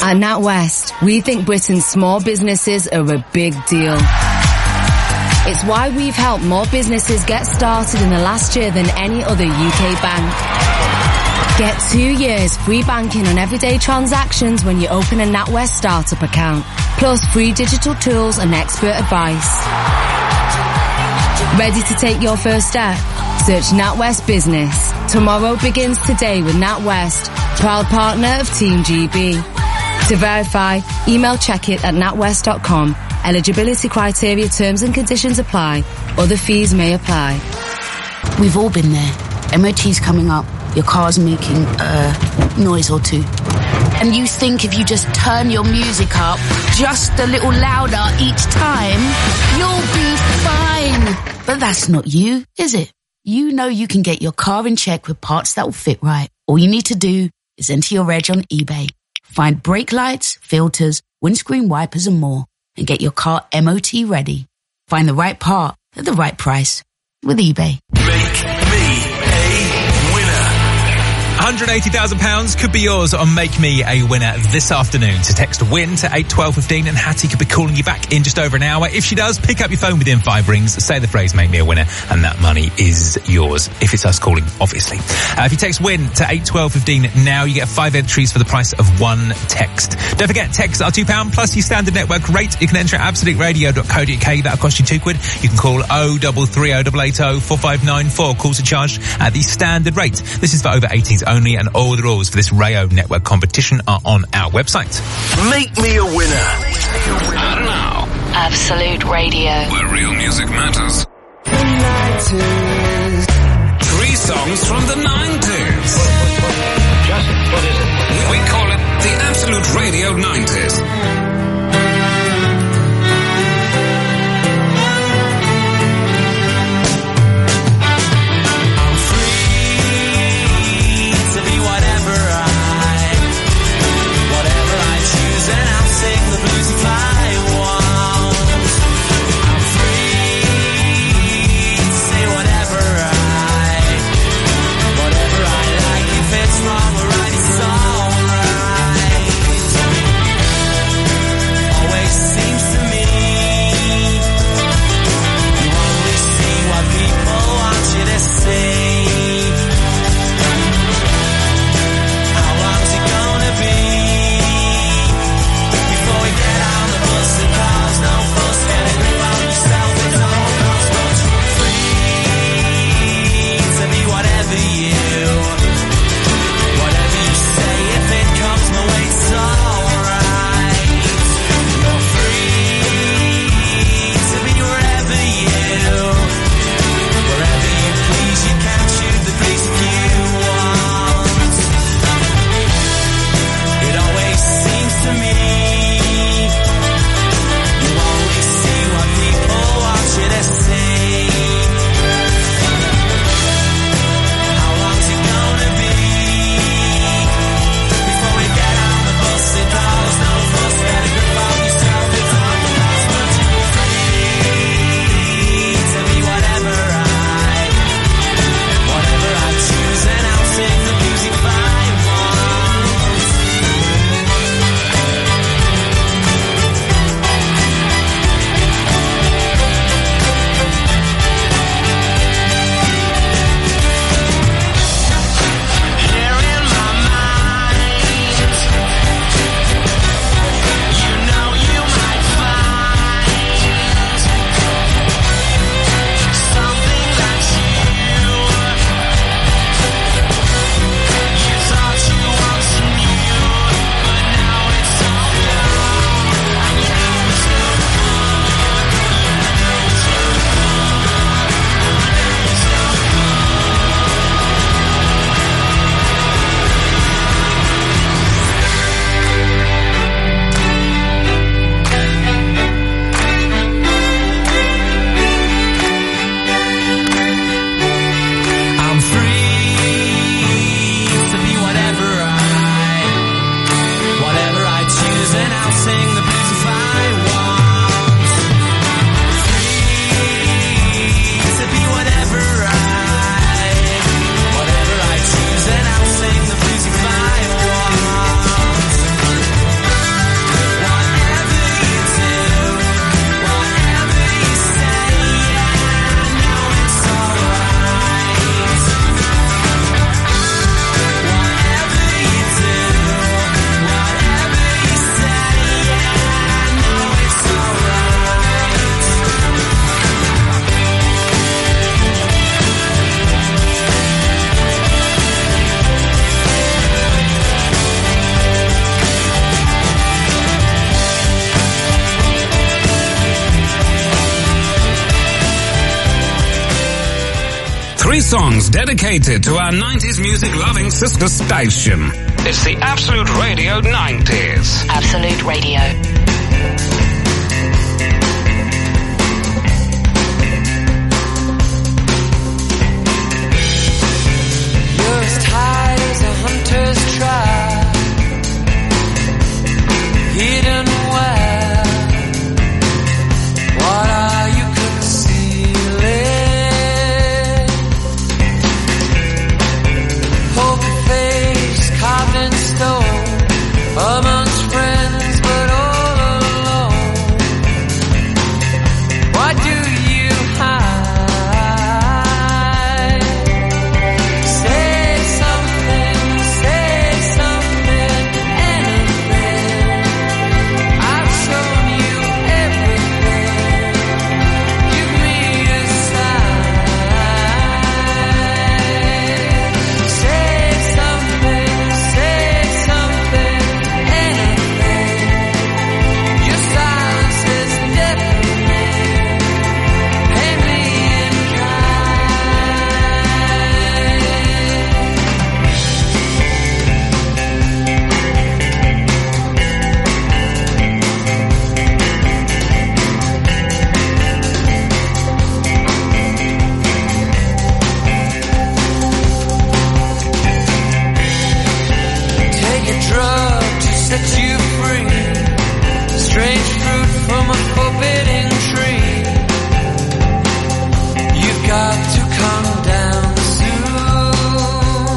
At NatWest, we think Britain's small businesses are a big deal. It's why we've helped more businesses get started in the last year than any other UK bank. Get 2 years free banking on everyday transactions when you open a NatWest startup account, plus free digital tools and expert advice. Ready to take your first step? Search NatWest Business. Tomorrow begins today with NatWest, proud partner of Team GB. To verify, email checkit@natwest.com. Eligibility criteria, terms and conditions apply. Other fees may apply. We've all been there. MOT's coming up. Your car's making a noise or two. And you think if you just turn your music up just a little louder each time, you'll be fine. But that's not you, is it? You know you can get your car in check with parts that will fit right. All you need to do is enter your reg on eBay. Find brake lights, filters, windscreen wipers and more, and get your car MOT ready. Find the right part at the right price with eBay. Make me a winner. £180,000 could be yours on Make Me a Winner this afternoon. So text WIN to 81215 and Hattie could be calling you back in just over an hour. If she does, pick up your phone within 5 rings, say the phrase Make Me a Winner, and that money is yours. If it's us calling, obviously. If you text WIN to 81215 now, you get 5 entries for the price of 1 text. Don't forget, texts are £2 plus your standard network rate. You can enter at absoluteradio.co.uk. That'll cost you £2. You can call 0330 880 4594. Calls are charged at the standard rate. This is for over 18s only, and all the rules for this Rayo Network competition are on our website. Make me a winner. And now, Absolute Radio, where real music matters. 3 songs from the 90s. What is it? We call it the Absolute Radio 90s. 3 songs dedicated to our 90s music-loving sister station. It's the Absolute Radio 90s. Absolute Radio. Hidden well, what are you concealing? Poker face carved in stone, amongst friends but all alone. Why do you hide? Say something, anything. I've shown you everything. Give me a sign. Say something, anything. Your silence is deafening. Pay me in Take a drug to set you free. Strange fruit from a forbidding tree. You've got to come down soon.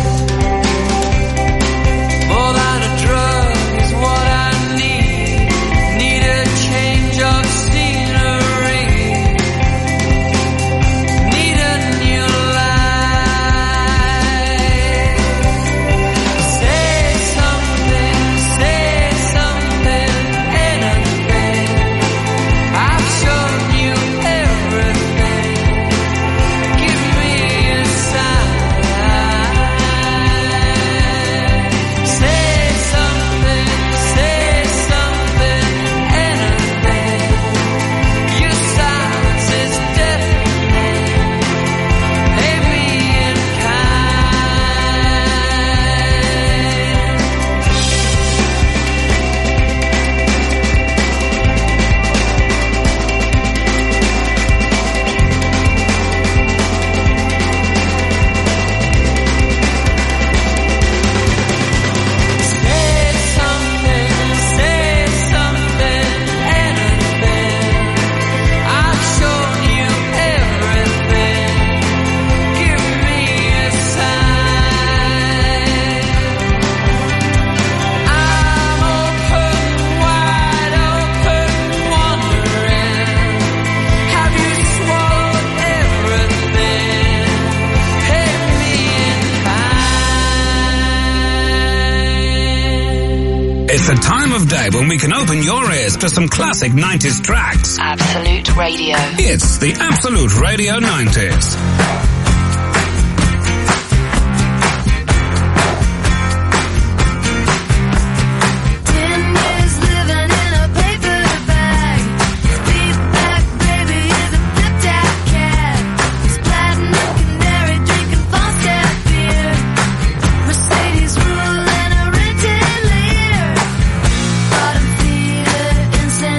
More than a drug is what I need. Need a change of scenery. Need a new life. Say something, anything. I've shown you everything. Give me a sign. Say something, anything. Your silence is deafening. Pay me in Say something, anything. I've shown you everything. Give me a sign. I'm open, wide open, wondering. Have you swallowed everything? Pay me in kind. It's the time of day when we can open your ears to some classic 90s tracks. Absolute Radio. It's the Absolute Radio 90s.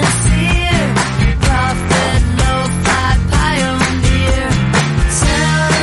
Prophet, lo-fi pioneer. Tell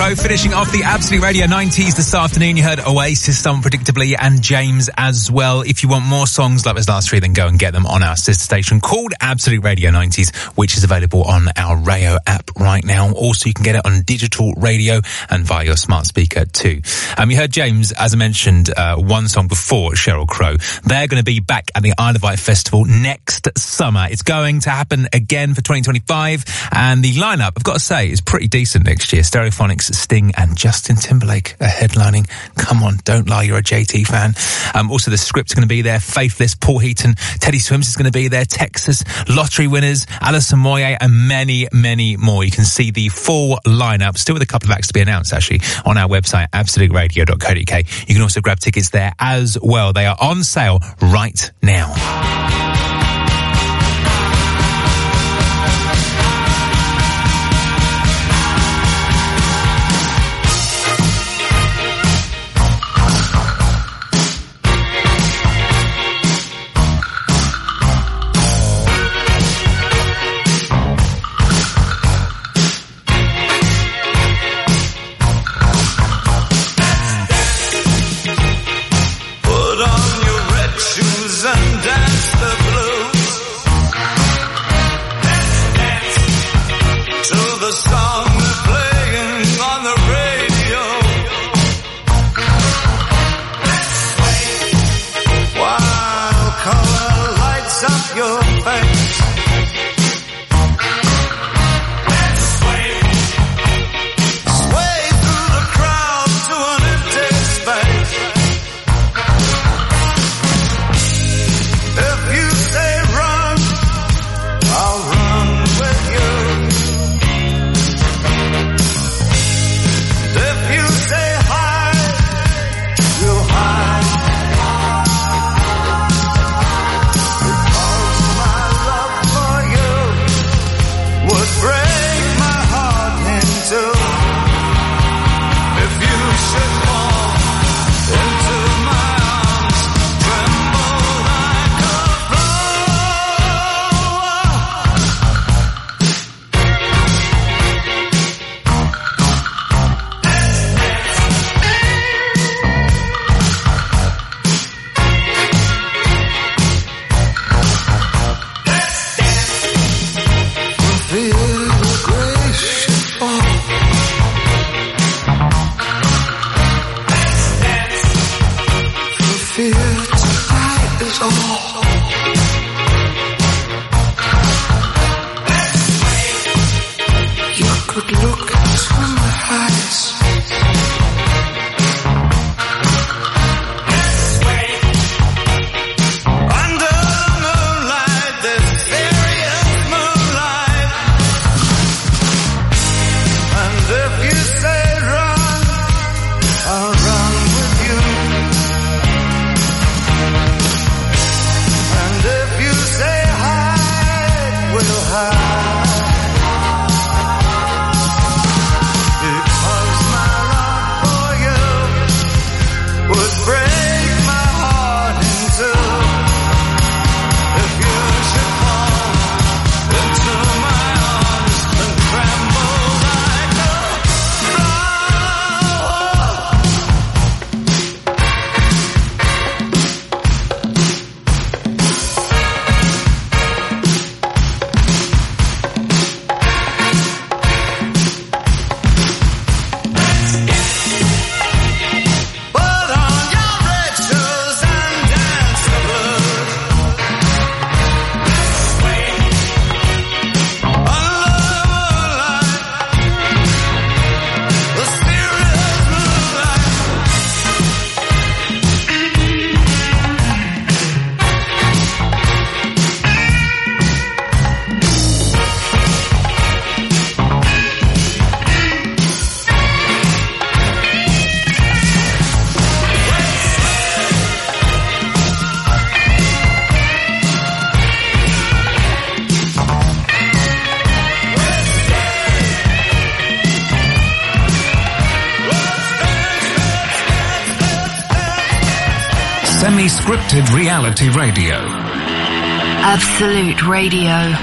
Crow finishing off the Absolute Radio 90s this afternoon. You heard Oasis unpredictably and James as well. If you want more songs like those last three, then go and get them on our sister station called Absolute Radio 90s, which is available on our Rayo app right now. Also, you can get it on digital radio and via your smart speaker too. You heard James, as I mentioned, one song before Sheryl Crow. They're going to be back at the Isle of Wight Festival next summer. It's going to happen again for 2025, and the lineup, I've got to say, is pretty decent next year. Stereophonics, Sting and Justin Timberlake are headlining. Come on, don't lie, you're a JT fan. Also, the Script's going to be there, Faithless, Paul Heaton, Teddy Swims is going to be there, Texas, Lottery Winners, Alison Moyet, and many, many more. You can see the full lineup, still with a couple of acts to be announced actually, on our website, absoluteradio.co.uk. You can also grab tickets there as well. They are on sale right now. Semi-scripted reality radio. Absolute Radio.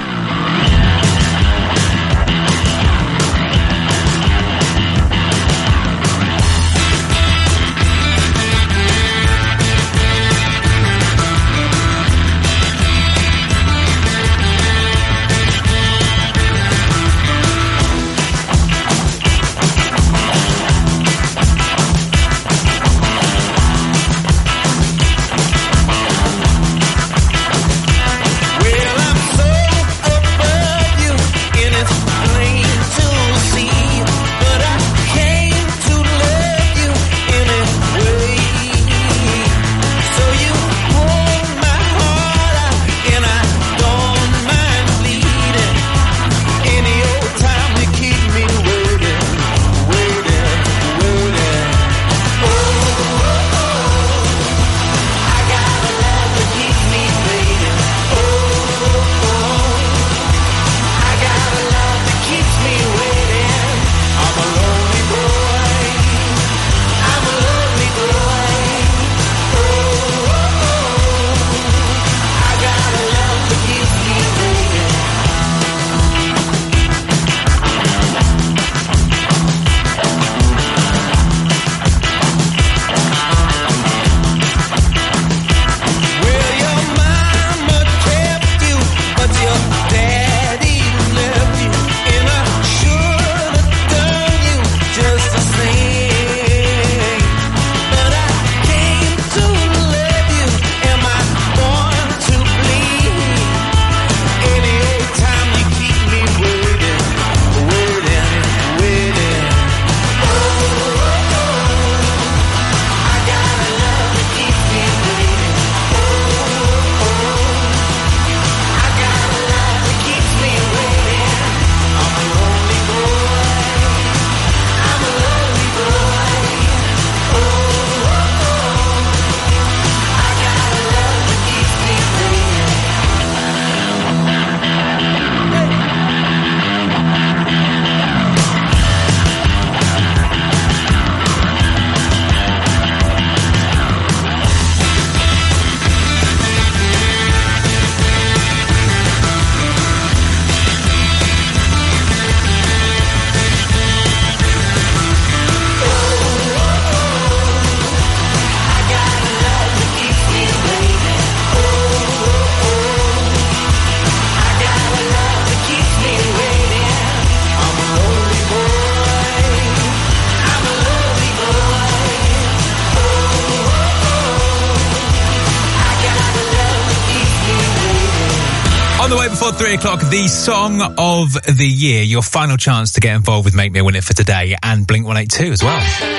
On the way before 3 o'clock, the song of the year, your final chance to get involved with Make Me a Winner for today, and Blink 182 as well.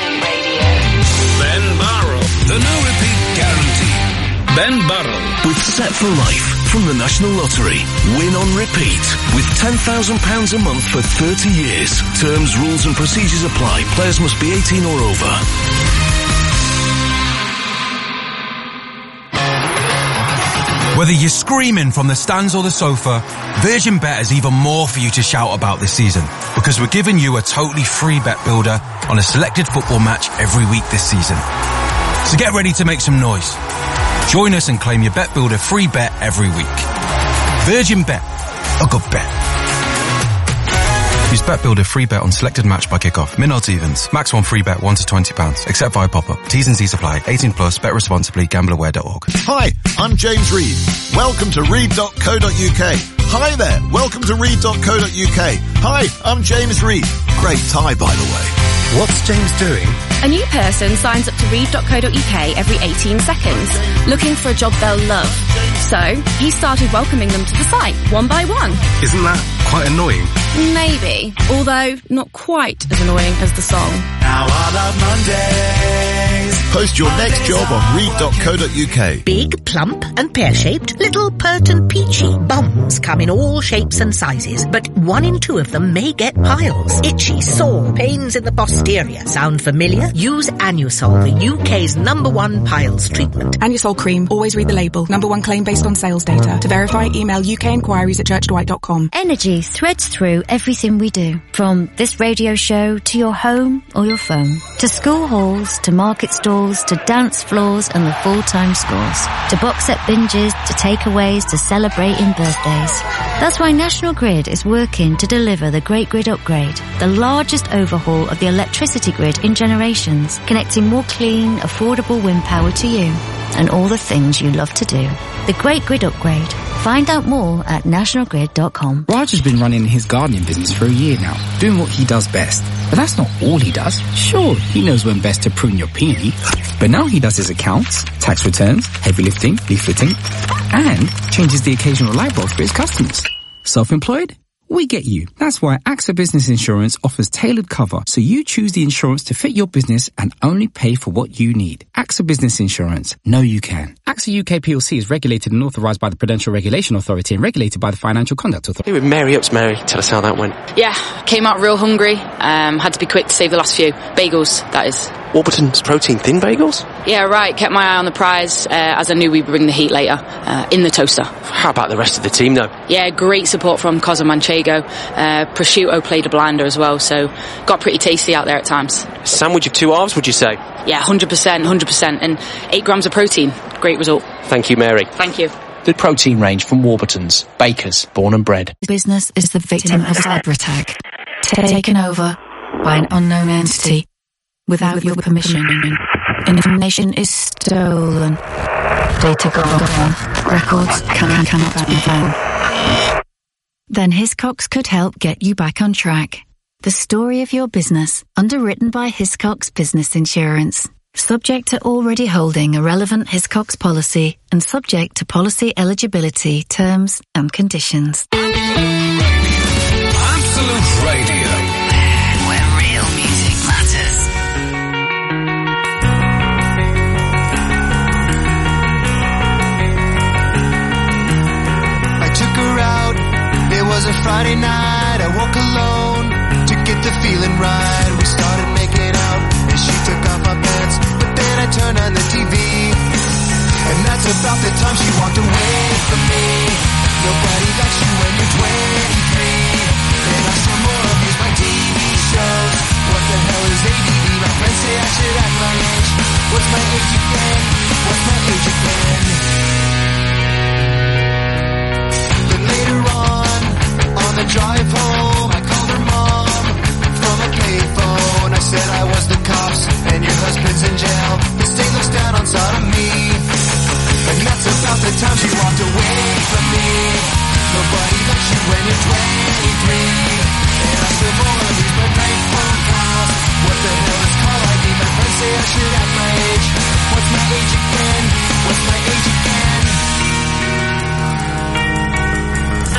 Ben Barrell, the no repeat guarantee. Ben Barrell. With Set for Life from the National Lottery. Win on repeat with £10,000 a month for 30 years. Terms, rules and procedures apply. Players must be 18 or over. Whether you're screaming from the stands or the sofa, Virgin Bet has even more for you to shout about this season, because we're giving you a totally free bet builder on a selected football match every week this season. So get ready to make some noise. Join us and claim your Bet Builder free bet every week. Virgin Bet, a good bet. Use Bet Builder free bet on selected match by kickoff. Min odds evens. Max one free bet £1 to £20. Except via pop-up. T's and C's apply. 18 plus. Bet responsibly. Gambleaware.org. Hi, I'm James Reed. Welcome to read.co.uk. Hi there. Welcome to read.co.uk. Hi, I'm James Reed. Great tie, by the way. What's James doing? A new person signs up to read.co.uk every 18 seconds, looking for a job they'll love. So, he started welcoming them to the site, one by one. Isn't that quite annoying? Maybe, although not quite as annoying as the song. Now I love Mondays. Post your next job on read.co.uk. Big, plump and pear-shaped, little pert and peachy. Bums come in all shapes and sizes, but 1 in 2 of them may get piles. Itchy, sore, pains in the posterior. Sound familiar? Use Anusol, the UK's #1 piles treatment. Anusol cream. Always read the label. #1 claim based on sales data. To verify, email ukinquiries@churchdwight.com. Energy threads through everything we do. From this radio show to your home or your phone. To school halls, to market stalls, to dance floors and the full-time scores. To box set binges, to takeaways, to celebrating birthdays. That's why National Grid is working to deliver the Great Grid Upgrade. The largest overhaul of the electricity grid in generations. Connecting more clean, affordable wind power to you. And all the things you love to do. The Great Grid Upgrade. Find out more at nationalgrid.com. Raj has been running his gardening business for a year now, doing what he does best. But that's not all he does. Sure, he knows when best to prune your peony, but now he does his accounts, tax returns, heavy lifting, leafleting, and changes the occasional light bulb for his customers. Self-employed? We get you. That's why AXA Business Insurance offers tailored cover, so you choose the insurance to fit your business and only pay for what you need. AXA Business Insurance. Know you can. AXA UK PLC is regulated and authorised by the Prudential Regulation Authority and regulated by the Financial Conduct Authority. Hey, with Mary Ups, Mary. Tell us how that went. Yeah, came out real hungry. Had to be quick to save the last few. Bagels, that is. Warburton's protein thin bagels? Yeah, right. Kept my eye on the prize, as I knew we'd bring the heat later, in the toaster. How about the rest of the team, though? Yeah, great support from Cosa Manchego. Prosciutto played a blinder as well, so got pretty tasty out there at times. A sandwich of 2 halves, would you say? Yeah, 100%, and 8 grams of protein. Great result. Thank you, Mary. Thank you. The protein range from Warburton's, bakers, born and bred. Business is the victim of a cyber attack, taken over by an unknown entity without your permission. Information is stolen, data gone, records cannot be found. Then Hiscox could help get you back on track. The story of your business, underwritten by Hiscox Business Insurance. Subject to already holding a relevant Hiscox policy and subject to policy eligibility, terms and conditions. Absolute Radio. Where real music matters. I took her out. It was a Friday night. I woke alone to get the feeling right. We started making out and she took off my pants, but then I turned on the TV, and that's about the time she walked away from me. Nobody likes you when you're 23, and I still more abuse my TV shows. What the hell is ADD? My friends say I should act my age. What's my age again? What's my age again? Then later on the drive home, I called her mom from a payphone. I said I was the cops and your husband's in jail. The state looks down on sodomy, and that's about the time she walked away from me. Nobody likes you when you're 23, and I still more lose my prank phone calls. What the hell is call ID? My friends say I should act my age. What's my age again? What's my age again?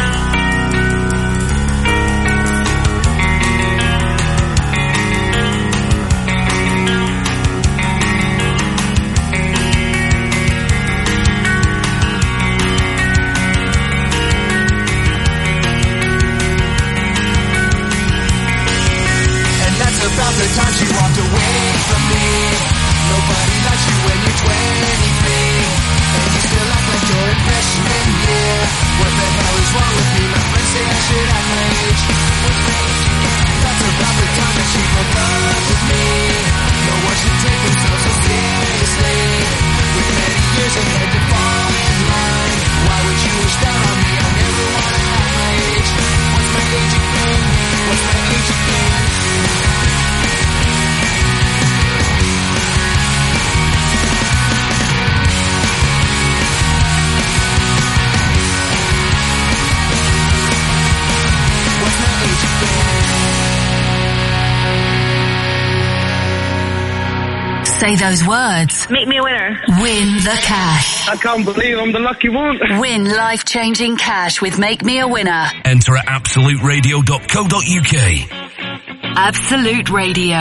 Say those words. Make me a winner. Win the cash. I can't believe I'm the lucky one. Win life-changing cash with Make Me a Winner. Enter at absoluteradio.co.uk. Absolute Radio.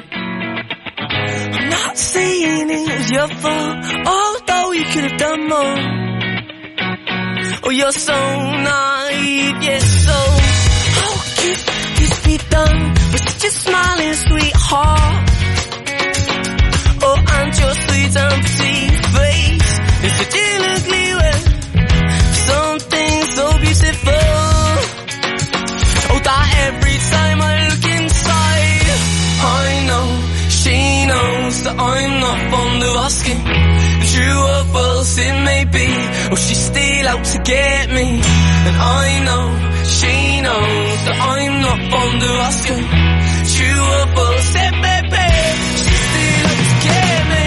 I'm not saying it was your fault, although you could have done more. Oh, you're so naive, yes, so how could this be done with such a smiling sweetheart? Oh, and your sweet and pretty face is such an ugly way. Something so beautiful. Oh, that every time I look inside, I know she knows that I'm not fond of asking. True or false it may be, or she's still out to get me. And I know she knows that I'm not fond of asking. True or false it may be, she's still out to get me.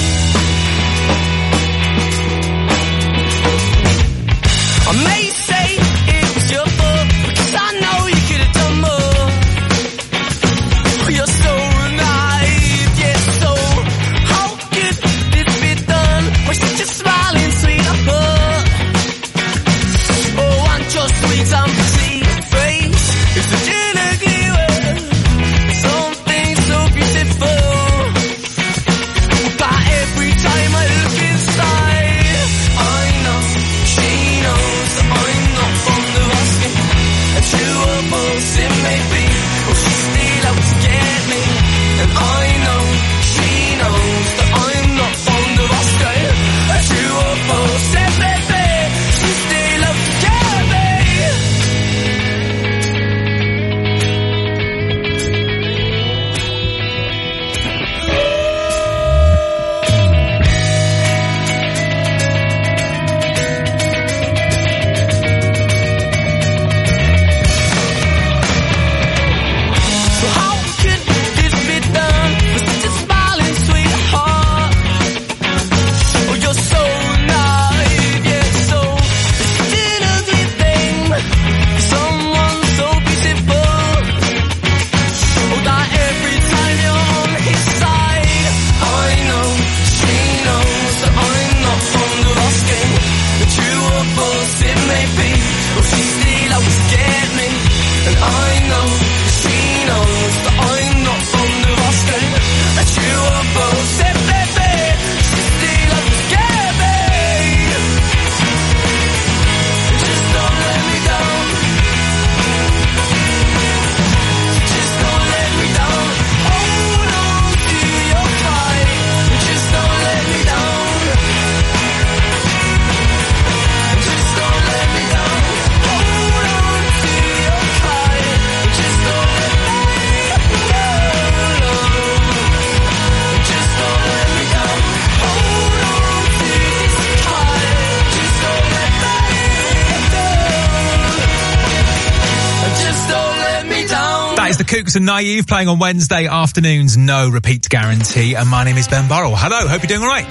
I may say it was your fault, because I know you could have done more. You're so naive, yes, so how could this be done with such a smiling sweetheart? Oh, and your sweet and pretty face is such an ugly word. Something so beautiful that every time I look inside, I know she knows that I'm not fond of asking. And true or false it may be, or she's still out to get me. And I know she knows that I'm not fond of asking. And true or false it may be, she's still out to get me. So how could this be done with such a smiling sweetheart? Oh, you're so naive, yeah, so it's such an ugly thing. Someone so beautiful. Oh, that every time you're on his side, I know she knows that I'm not fond of asking. The true or false it may be, or she's still out to get me. And I know she knows that I'm not fond of asking. The true or false it may be, she's still out to get me. Just don't let me down. Just don't let me down. Hold on to your fight. Just don't let me down. Just don't let me down. Hold on to your fight. Just don't let me down. Just don't let me down. Hold on to this fight. Just don't let me down. Just don't let me down. That is the Kooks and Naive playing on Wednesday afternoons. No repeat guarantee. And my name is Ben Burrell. Hello, hope you're doing all right.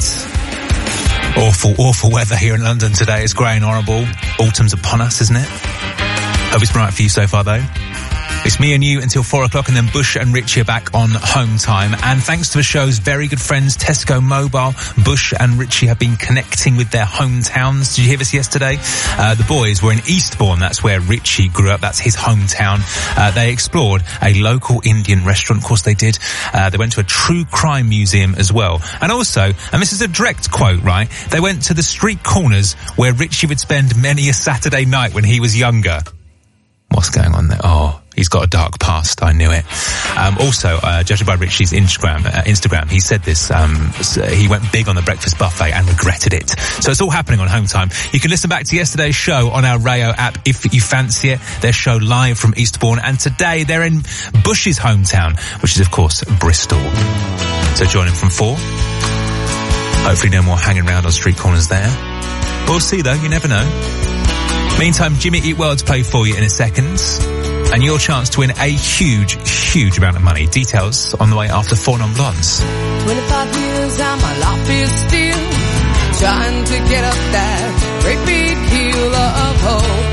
Awful weather here in London today. It's grey and horrible. Autumn's upon us, isn't it? Hope it's been right for you so far, though. It's me and you until 4 o'clock, and then Bush and Richie are back on home time. And thanks to the show's very good friends, Tesco Mobile, Bush and Richie have been connecting with their hometowns. Did you hear this yesterday? The boys were in Eastbourne. That's where Richie grew up. That's his hometown. They explored a local Indian restaurant. Of course they did. They went to a true crime museum as well. And also, and this is a direct quote, right? They went to the street corners where Richie would spend many a Saturday night when he was younger. What's going on there? Oh, he's got a dark past. I knew it. Also, judging by Richie's Instagram, he said this. He went big on the breakfast buffet and regretted it. So it's all happening on Home Time. You can listen back to yesterday's show on our Rayo app if you fancy it. Their show live from Eastbourne, and today they're in Bush's hometown, which is of course Bristol. So join him from 4. Hopefully no more hanging around on street corners there. We'll see though. You never know. Meantime, Jimmy Eat World's play for you in a second, and your chance to win a huge amount of money. Details on the way after 4 Non-Blondes. 25 years and my life is still trying to get up that great big hill of hope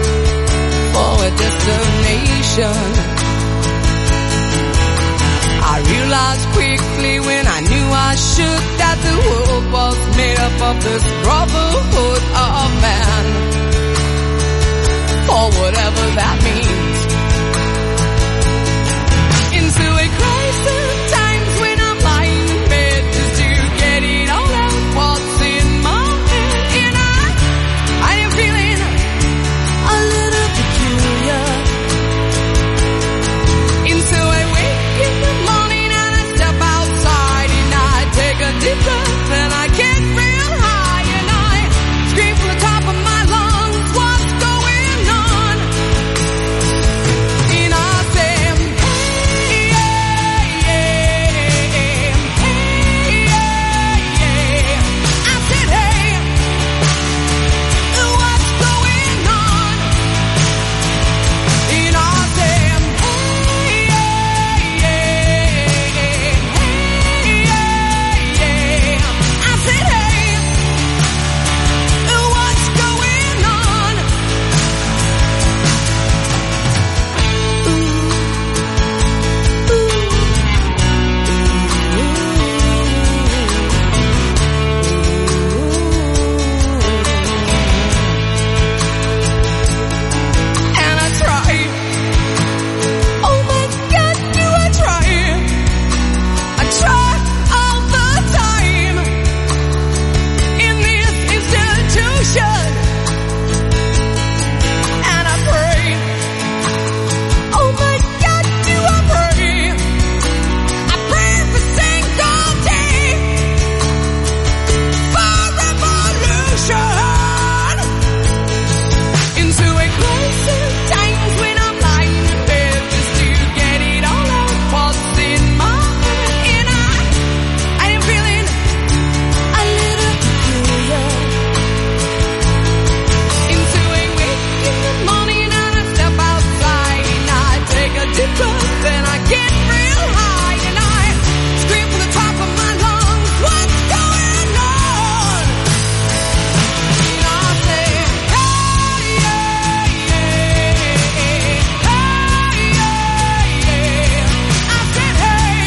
for a destination. I I realized quickly when I knew I should that the world was made up of this brotherhood of man, or whatever that means. Into a crisis times when I'm lying in bed just to get it all out what's in my head, and I am feeling a little peculiar. Into a wake in the morning and I step outside and I take a deep breath and I get real high and I scream from the top of my lungs, what's going on? And I say, hey, yeah, yeah, hey, yeah, yeah. I said, hey, what's going on? And I say, hey, yeah, yeah, hey, yeah, yeah. I said, hey, what's going on? And I try. Oh my God, do I try? I try all the time in this institution, and I pray. Oh my God, do I pray? I pray every single day for revolution. Into a crisis times when I'm lying in bed just to get it all out what's in my head, and I am feeling a little peculiar. Into a wake in the morning and I step outside and I take a deep breath and I get real high and I scream from the top of my lungs, what's going on? And I say, hey, yeah, yeah, hey, yeah, yeah. I said, hey,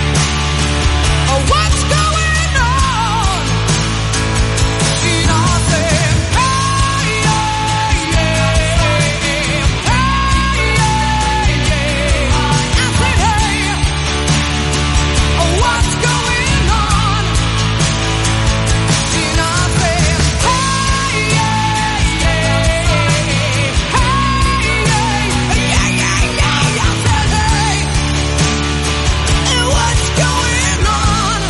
what's going on? And I said, hey, yeah, yeah, hey, yeah, yeah. I said, hey, what's going on? And I said, hey, yeah, yeah, hey, yeah, yeah. I said, hey, what's going on?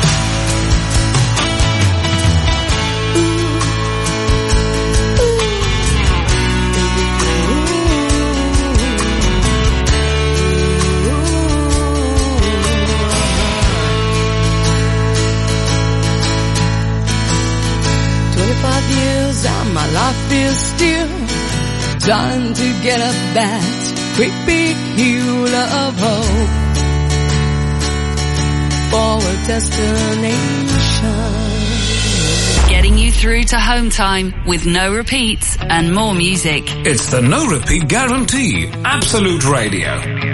Years and my life is still trying to get up that great big hill of hope for a destination. Getting you through to home time with no repeats and more music. It's the no repeat guarantee. Absolute Radio.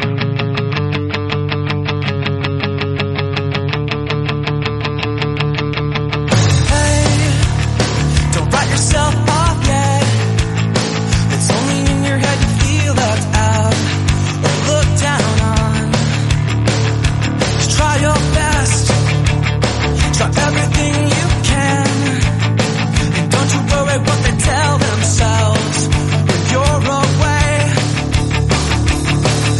Don't write yourself off yet. It's only in your head you feel left out or looked down on. Just try your best. Try everything you can. And don't you worry what they tell themselves when you're away.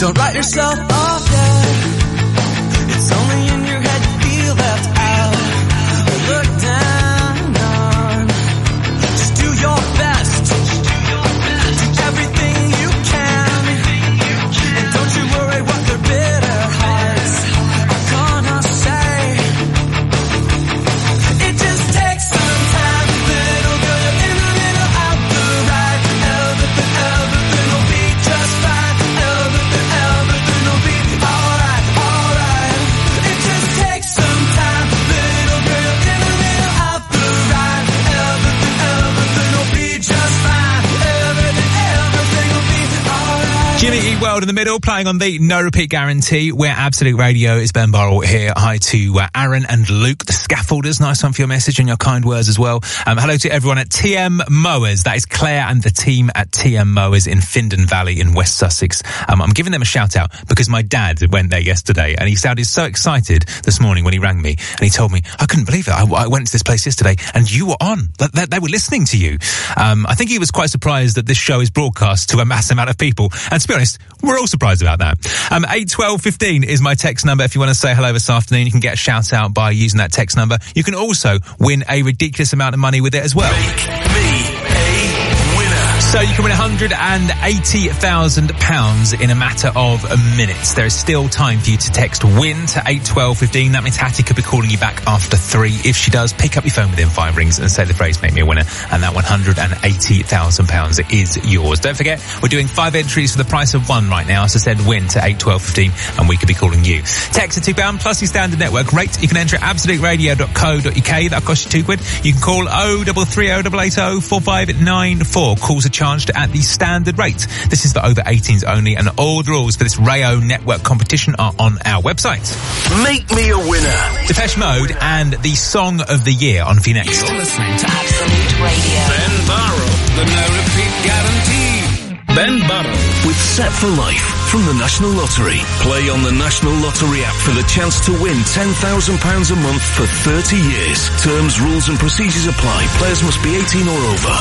Don't write yourself off yet. It's only in your head you feel left out or looked down on. Just do your best. Do everything you can. And don't you worry what their bitter hearts are gonna say. It just takes some time, little girl, you're in the middle of the ride. Everything will be just fine. Everything will be alright, alright. It just takes some time, little girl, you're in the middle of the ride. Everything will be just fine. Everything will be alright. Jimmy Eat World in the middle, playing on the No Repeat Guarantee. We're Absolute Radio. It's Ben Burrell here. Hi to Aaron and Luke, the scaffolders. Nice one for your message and your kind words as well. Hello to everyone at TM Mowers. That is Claire and the team at TM Mowers in Findon Valley in West Sussex. I'm giving them a shout out because my dad went there yesterday and he sounded so excited this morning when he rang me and he told me, I couldn't believe it. I went to this place yesterday and you were on. They were listening to you. I think he was quite surprised that this show is broadcast to a mass amount of people. And to be honest, we're all surprised about that. 81215 is my text number. If you want to say hello this afternoon, you can get a shout out by using that text number. You can also win a ridiculous amount of money with it as well. Make me a winner. So you can win £180,000 in a matter of minutes. There is still time for you to text WIN to 81215. That means Hattie could be calling you back after 3. If she does, pick up your phone within 5 rings and say the phrase, make me a winner. And that £180,000 is yours. Don't forget, we're doing 5 entries for the price of 1 right now. So send WIN to 81215 and we could be calling you. Text at £2 plus your standard network rate. You can enter at absoluteradio.co.uk. That'll cost you £2. You can call 0330 880 4594. Calls are charged at the standard rate. This is for over 18s only, and all the rules for this Rayo Network competition are on our website. Make me a winner. Depeche Mode and the Song of the Year on for you next. You're listening to Absolute Radio. Ben Burrell, the No Repeat Guarantee. Ben Burrell. With Set for Life from the National Lottery. Play on the National Lottery app for the chance to win £10,000 a month for 30 years. Terms, rules and procedures apply. Players must be 18 or over.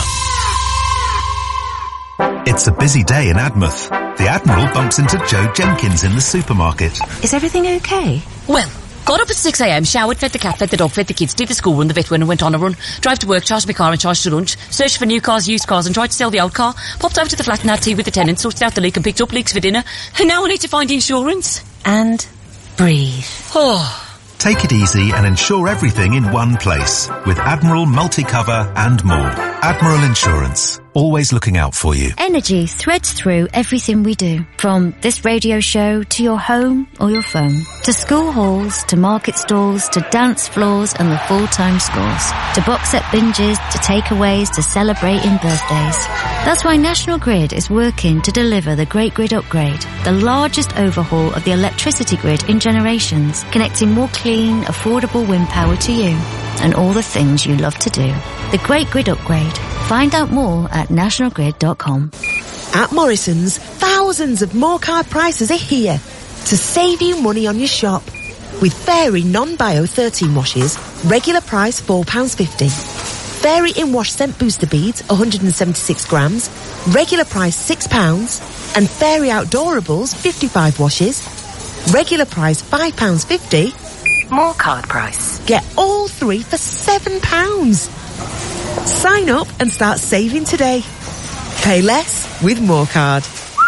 It's a busy day in Admouth. The Admiral bumps into Joe Jenkins in the supermarket. Is everything okay? Well, got up at 6 a.m, showered, fed the cat, fed the dog, fed the kids, did the school run, the vet run and went on a run, drive to work, charged my car and charged to lunch, searched for new cars, used cars and tried to sell the old car, popped over to the flat and had tea with the tenant, sorted out the leak and picked up leaks for dinner, and now I need to find insurance. And breathe. Oh. Take it easy and insure everything in one place with Admiral Multi-Cover and more. Admiral Insurance. Always looking out for you. Energy threads through everything we do. From this radio show to your home or your phone. To school halls, to market stalls, to dance floors and the full-time scores. To box set binges, to takeaways, to celebrating birthdays. That's why National Grid is working to deliver the Great Grid Upgrade. The largest overhaul of the electricity grid in generations. Connecting more clean, affordable wind power to you. And all the things you love to do. The Great Grid Upgrade. Find out more at nationalgrid.com. At Morrison's, thousands of more card prices are here to save you money on your shop. With Fairy non-bio 13 washes, regular price £4.50. Fairy in-wash scent booster beads, 176 grams, regular price £6. And Fairy Outdoorables, 55 washes, regular price £5.50. More card price. Get all 3 for £7. Sign up and start saving today. Pay less with More Card.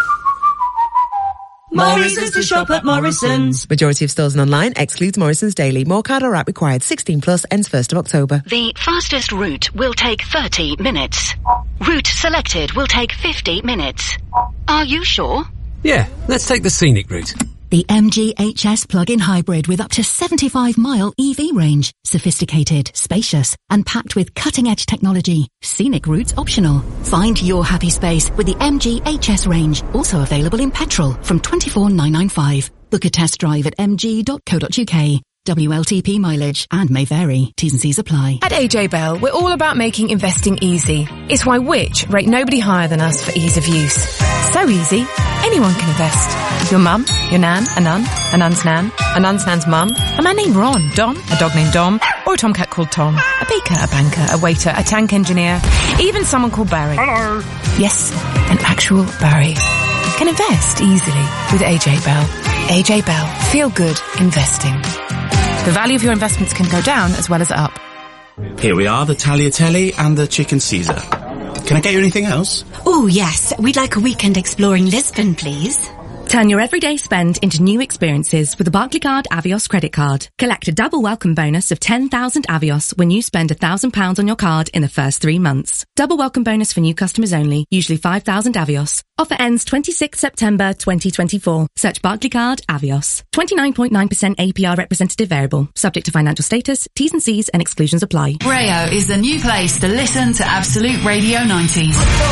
Morrison's to shop at Morrison's. Majority of stores and online excludes Morrison's Daily. More Card or app required. 16 plus, ends 1st of October. The fastest route will take 30 minutes. Route selected will take 50 minutes. Are you sure? Yeah, let's take the scenic route. The MG HS plug-in hybrid with up to 75-mile EV range. Sophisticated, spacious, and packed with cutting-edge technology. Scenic routes optional. Find your happy space with the MG HS range. Also available in petrol from $24,995. Book a test drive at mg.co.uk. WLTP mileage and may vary. T's and C's apply. At AJ Bell, we're all about making investing easy. It's why Which rate nobody higher than us for ease of use. So easy, anyone can invest. Your mum, your nan, a nun's nan, a nun's nan's mum, a man named Ron, Don, a dog named Dom, or a tomcat called Tom, a baker, a banker, a waiter, a tank engineer, even someone called Barry. Hello. Yes, an actual Barry. can invest easily with AJ Bell. AJ Bell. Feel good investing. The value of your investments can go down as well as up. Here we are, the tagliatelle and the chicken Caesar. Can I get you anything else? Oh, yes. We'd like a weekend exploring Lisbon, please. Turn your everyday spend into new experiences with the Barclaycard Avios credit card. Collect a double welcome bonus of 10,000 Avios when you spend £1,000 on your card in the first 3 months. Double welcome bonus for new customers only, usually 5,000 Avios. Offer ends 26 September 2024. Search Barclaycard Avios. 29.9% APR representative variable. Subject to financial status, T's and C's and exclusions apply. Rayo is the new place to listen to Absolute Radio 90s.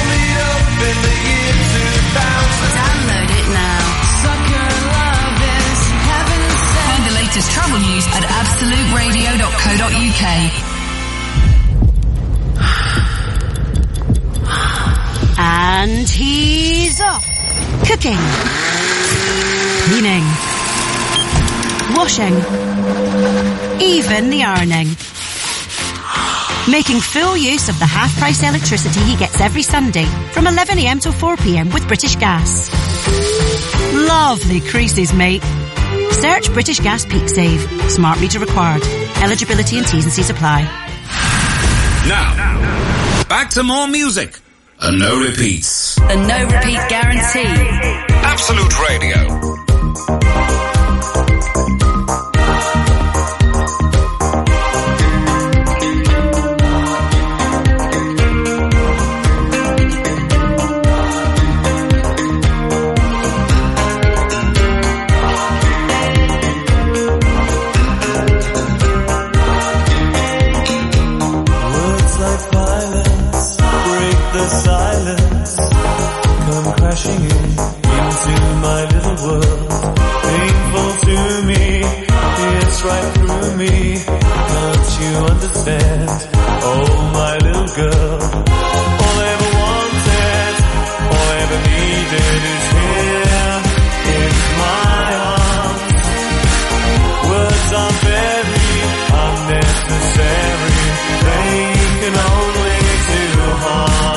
Download it now. Find the latest travel news at absoluteradio.co.uk. And he's off. Cooking. Cleaning. Washing. Even the ironing. Making full use of the half-price electricity he gets every Sunday from 11 a.m. till 4 p.m. with British Gas. Lovely creases, mate. Search British Gas Peak Save. Smart meter required. Eligibility and T's and C's apply. Now, back to more music. And no repeats. The no repeat guarantee. Absolute Radio. Silence, come crashing into my little world. Painful to me, it's right through me. Can't you understand? Oh, my little girl. All I ever wanted, all I ever needed is here in my arms. Words are very unnecessary. They can only do harm.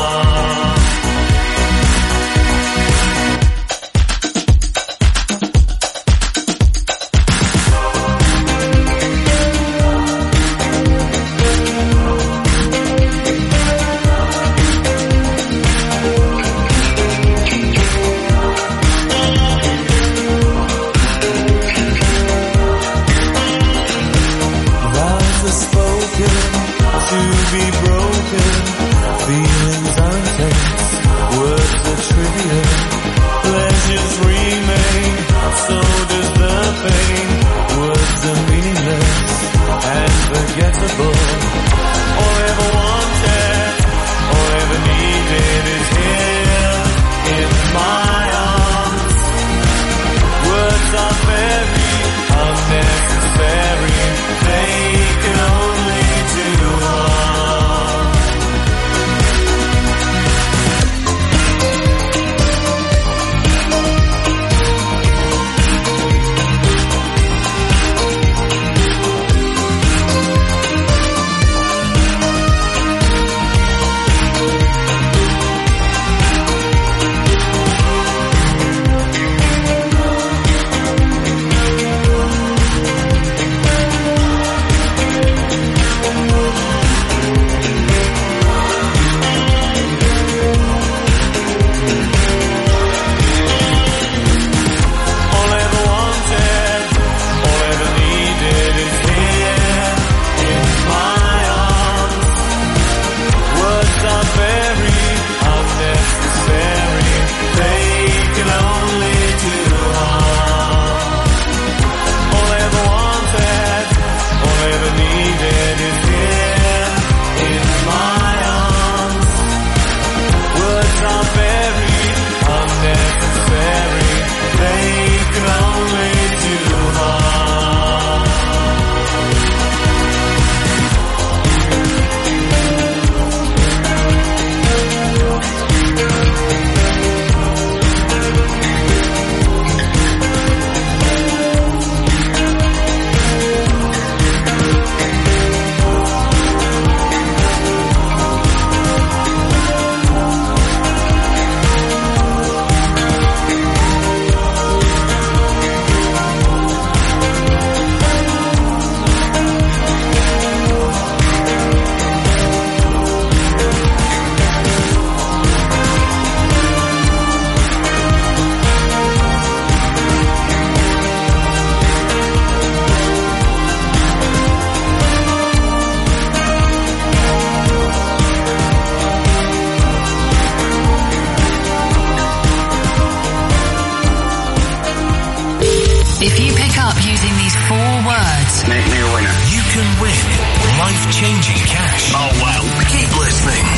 words. Make me a winner. You can win life-changing cash. Oh, wow. Keep listening.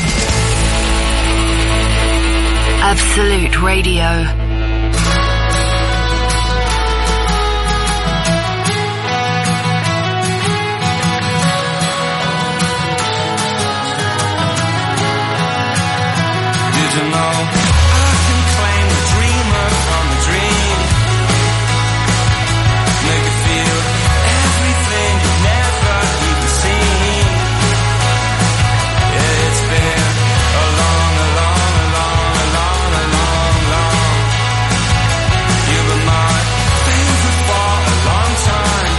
Absolute Radio. Did you know I can claim the dreamer from the dream? Make it feel everything you've never even seen. Yeah, it's been a long, a long, a long, a long, a long, long. You've been my favorite for a long time.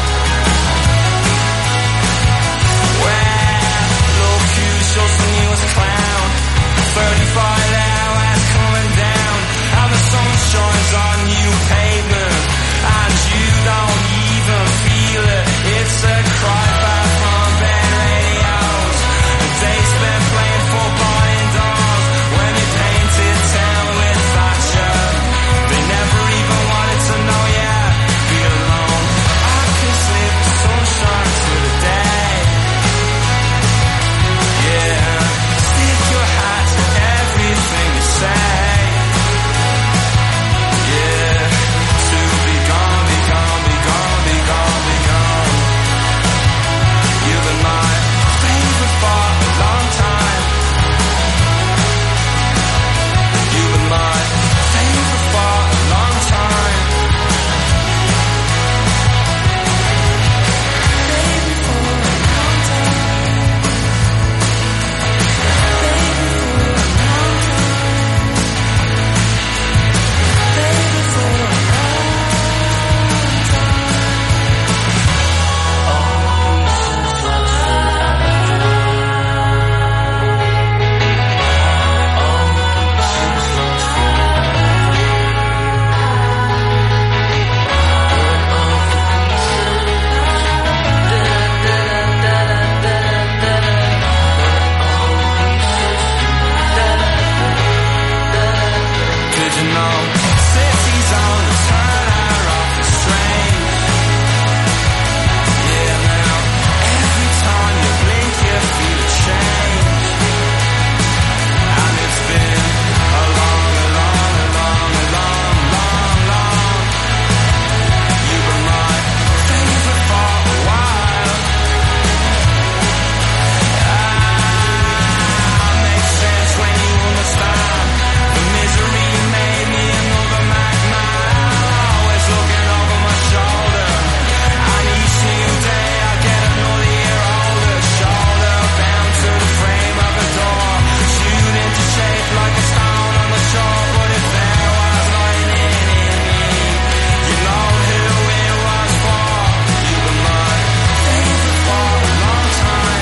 Well, low Q shows the newest clown. 35 hours coming down, and the sun shines on new pavement, and you don't even feel it. It's a cry back from bed radios. The day spent playing football indoors when you painted town with Thatcher. They never even wanted to know you. Be alone. I can slip the sunshine to the day. Yeah, stick your hat to everything you say. Yeah, to be gone, be gone, be gone, be gone, be gone. You've been my favorite for a long time. You've been my favorite for a long time. Baby, for a long time. Did you know cities on the turn are often strange? Yeah, now every time you blink you feel a change. And it's been a long, a long, a long, a long, long, long. You were my favorite for a while. Makes sense when you understand. The misery made me another madman, always looking over my shoulder. And each new day I get another year older. Shoulder bound to the frame of a door, shoot into shape like a stone on the shore. But if there was nothing in me, you know who it was for. You were my favorite for a long time.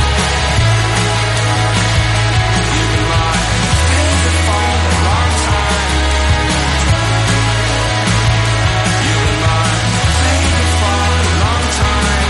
You were my favorite for a long time. You were my favorite for a long time.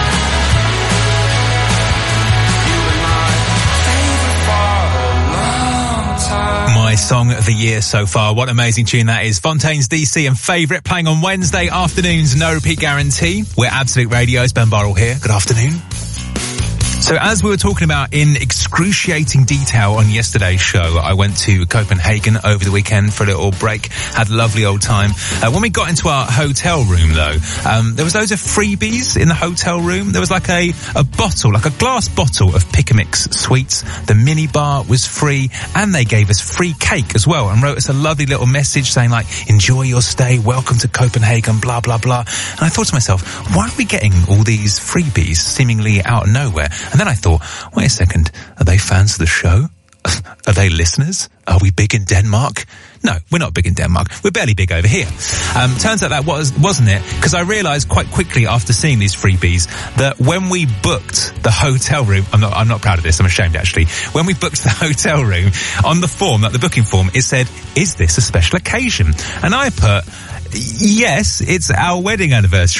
You were my favorite for a long time. My song of the year so far. What an amazing tune that is. Fontaine's DC and Favourite playing on Wednesday afternoons. No repeat guarantee. We're Absolute Radio. Ben Burrell here. Good afternoon. So as we were talking about in excruciating detail on yesterday's show, I went to Copenhagen over the weekend for a little break, had a lovely old time. When we got into our hotel room though, there was loads of freebies in the hotel room. There was like a bottle, like a glass bottle of Pick-a-Mix sweets. The mini bar was free and they gave us free cake as well and wrote us a lovely little message saying like, enjoy your stay, welcome to Copenhagen, blah, blah, blah. And I thought to myself, why are we getting all these freebies seemingly out of nowhere? And then I thought, wait a second, are they fans of the show? Are they listeners? Are we big in Denmark? No, we're not big in Denmark. We're barely big over here. Turns out that wasn't it, because I realised quite quickly after seeing these freebies that when we booked the hotel room, I'm not proud of this, I'm ashamed actually. When we booked the hotel room, on the form, like the booking form, it said, is this a special occasion? And I put, yes, it's our wedding anniversary.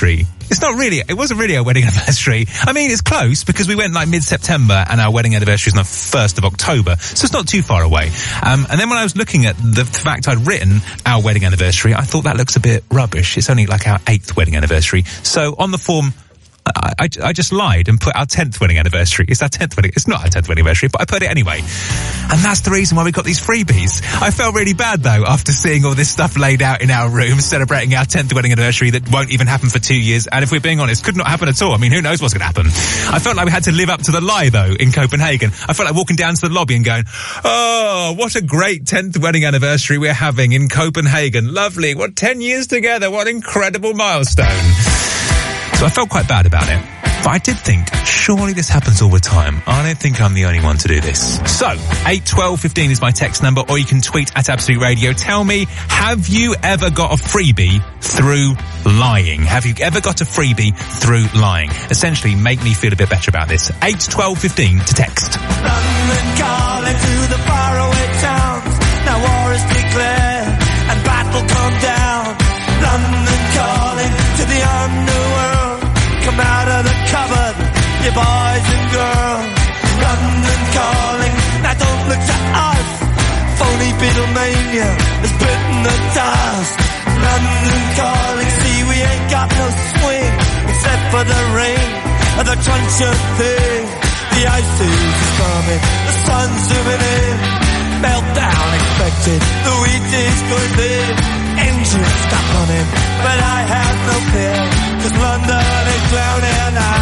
It's not really, it wasn't really our wedding anniversary. I mean, it's close because we went like mid-September and our wedding anniversary is on the 1st of October. So it's not too far away. And then when I was looking at the fact I'd written our wedding anniversary, I thought that looks a bit rubbish. It's only like our 8th wedding anniversary. So on the form, I just lied and put our 10th wedding anniversary. It's our 10th wedding. It's not our 10th wedding anniversary, but I put it anyway. And that's the reason why we got these freebies. I felt really bad though after seeing all this stuff laid out in our room, celebrating our 10th wedding anniversary that won't even happen for 2 years. And if we're being honest, could not happen at all. I mean, who knows what's going to happen? I felt like we had to live up to the lie though in Copenhagen. I felt like walking down to the lobby and going, oh, what a great 10th wedding anniversary we're having in Copenhagen. Lovely. What 10 years together. What an incredible milestone. So I felt quite bad about it. But I did think, surely this happens all the time. I don't think I'm the only one to do this. So, 81215 is my text number, or you can tweet at Absolute Radio. Tell me, have you ever got a freebie through lying? Have you ever got a freebie through lying? Essentially, make me feel a bit better about this. 81215 to text. London calling to the faraway towns. Now war is declared and battle come down. London calling to the underworld. Come out of the cupboard, you boys and girls. London calling, now don't look to us. Phony Beatlemania has bitten the dust. London calling, see we ain't got no swing except for the rain and the crunch of thing. The ice age is coming, the sun's zooming in. Meltdown expected, the wheat is going big. Engines stop running, but I have no fear, 'cause London is drowning. I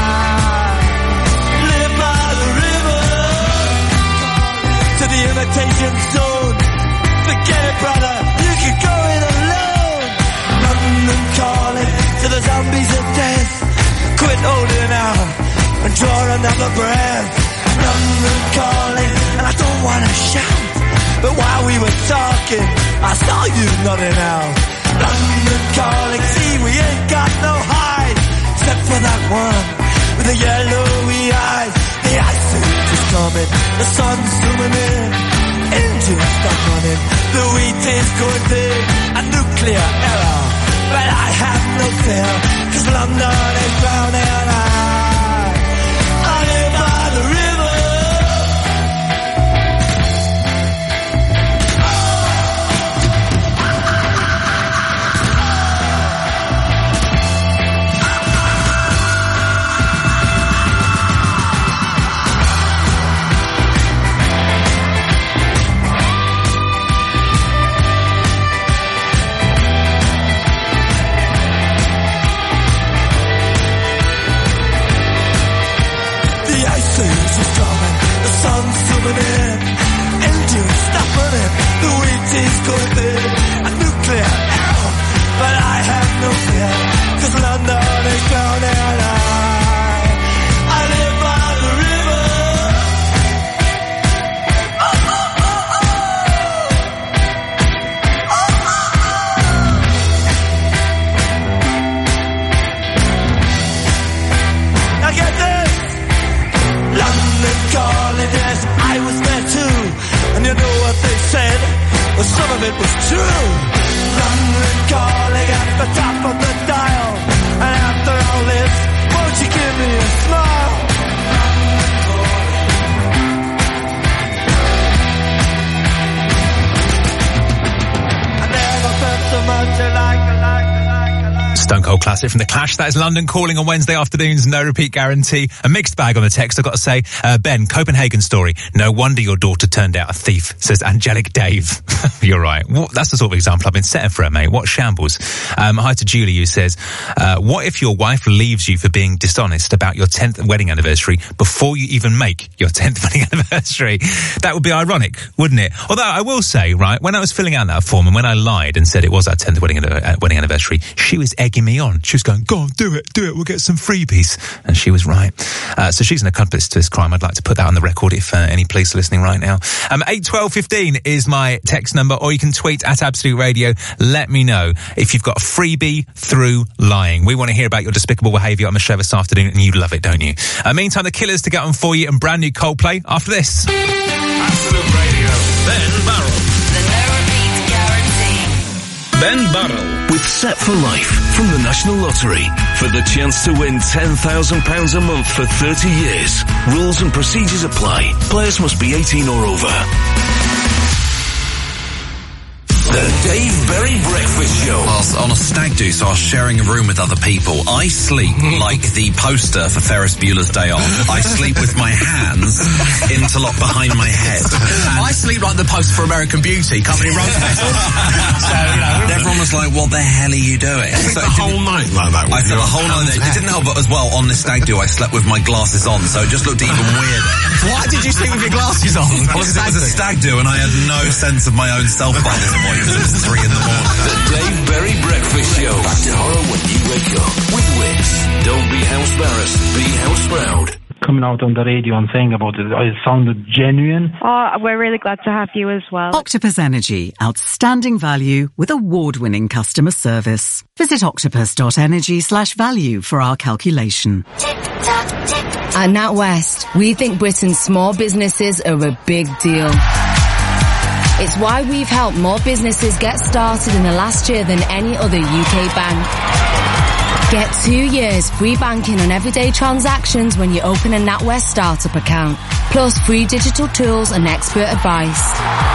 live by the river to the imitation zone. Forget it, brother, you can go it alone. London calling to the zombies of death. Quit holding out and draw another breath. London calling, and I don't want to shout, but while we were talking, I saw you nodding out. London calling, see we ain't got no hide, except for that one with the yellowy eyes. The ice age is coming, the sun's zooming in. Engines stop running, the wheat is going big. A nuclear error, but I have no fear, 'cause London is drowning. I live by the river. Classic from The Clash. That is London Calling on Wednesday afternoons. No repeat guarantee. A mixed bag on the text, I've got to say. Ben, Copenhagen story. No wonder your daughter turned out a thief, says Angelic Dave. You're right. Well, that's the sort of example I've been setting for her, mate. What shambles. Hi to Julie, who says, what if your wife leaves you for being dishonest about your 10th wedding anniversary before you even make your 10th wedding anniversary? That would be ironic, wouldn't it? Although I will say, right, when I was filling out that form and when I lied and said it was our 10th wedding anniversary, she was egging me on. She was going, go on, do it, we'll get some freebies. And she was right. So she's an accomplice to this crime. I'd like to put that on the record if any police are listening right now. 81215 is my text number, or you can tweet at Absolute Radio. Let me know if you've got a freebie through lying. We want to hear about your despicable behaviour on the show this afternoon, and you love it, don't you? Meantime, the Killers to get on for you and brand new Coldplay after this. Absolute Radio, Ben Barrell. The no repeat guarantee. Ben Barrell with Set for Life from the National Lottery for the chance to win £10,000 a month for 30 years. Rules and procedures apply. Players must be 18 or over. The Dave Berry Breakfast Show. I was on a stag do, so I was sharing a room with other people. I sleep like the poster for Ferris Bueller's Day Off. I sleep with my hands interlocked behind my head. I sleep like the poster for American Beauty, company roast vessel. So, everyone was like, what the hell are you doing? So the whole night like that? I felt the whole night. It didn't help, but as well, on this stag do, I slept with my glasses on, so it just looked even weirder. Why did you sleep with your glasses on? Because it was a stag do, and I had no sense of my own self by this point. It was 3 in the morning. The Dave Berry Breakfast Show. Back tomorrow when you wake up with Wix. Don't be house embarrassed, be house proud. Coming out on the radio and saying about it sounded genuine. Oh, we're really glad to have you as well. Octopus Energy. Outstanding value with award-winning customer service. Visit octopus.energy/value for our calculation. At NatWest, we think Britain's small businesses are a big deal. It's why we've helped more businesses get started in the last year than any other UK bank. Get 2 years free banking on everyday transactions when you open a NatWest startup account, plus free digital tools and expert advice.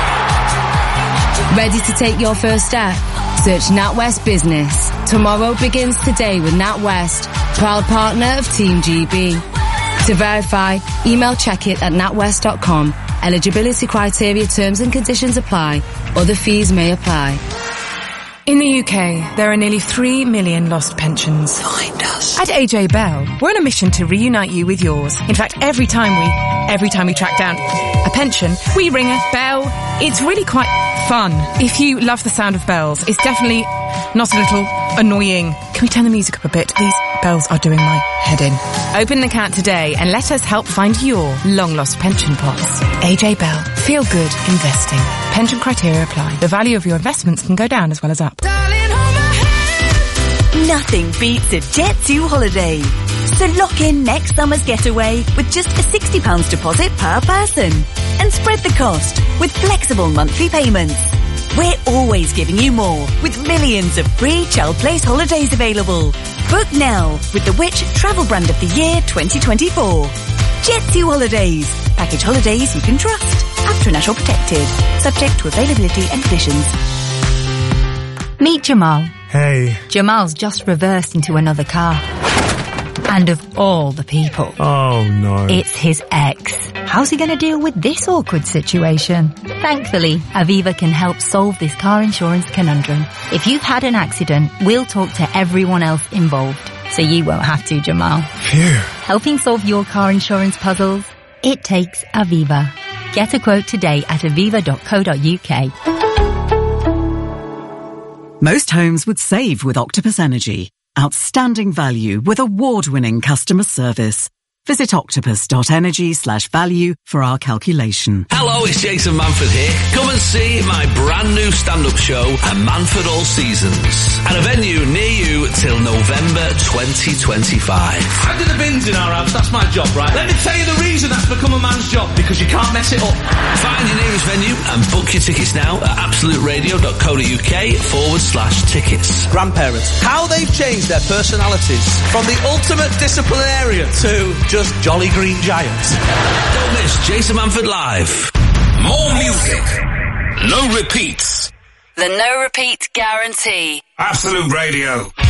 Ready to take your first step? Search NatWest Business. Tomorrow begins today with NatWest, proud partner of Team GB. To verify, email checkit@natwest.com. Eligibility criteria, terms and conditions apply. Other fees may apply. In the UK, there are nearly 3 million lost pensions. Find us. At AJ Bell, we're on a mission to reunite you with yours. In fact, every time we track down a pension, we ring a bell. It's really quite fun. If you love the sound of bells, it's definitely not a little annoying. Can we turn the music up a bit? These bells are doing my head in. Open an account today and let us help find your long-lost pension pots. AJ Bell. Feel good investing. Pension criteria apply. The value of your investments can go down as well as up. Nothing beats a Jet2 holiday. So lock in next summer's getaway with just a £60 deposit per person. And spread the cost with flexible monthly payments. We're always giving you more with millions of free child place holidays available. Book now with the Which Travel Brand of the Year 2024. Jet2 Holidays. Package holidays you can trust. After National Protected. Subject to availability and conditions. Meet Jamal. Hey. Jamal's just reversed into another car. And of all the people. Oh no. It's his ex. How's he going to deal with this awkward situation? Thankfully, Aviva can help solve this car insurance conundrum. If you've had an accident, we'll talk to everyone else involved. So you won't have to, Jamal. Phew. Helping solve your car insurance puzzles? It takes Aviva. Get a quote today at aviva.co.uk. Most homes would save with Octopus Energy. Outstanding value with award-winning customer service. Visit octopus.energy/value for our calculation. Hello, it's Jason Manford here. Come and see my brand new stand-up show at Manford All Seasons at a venue near you till November 2025. I do the bins in our house, that's my job, right? Let me tell you the reason that's become a man's job, because you can't mess it up. Find your nearest venue and book your tickets now at absoluteradio.co.uk/tickets. Grandparents, how they've changed their personalities from the ultimate disciplinarian to just jolly green giants. Don't miss Jason Manford Live. More music. No repeats. The no repeat guarantee. Absolute Radio.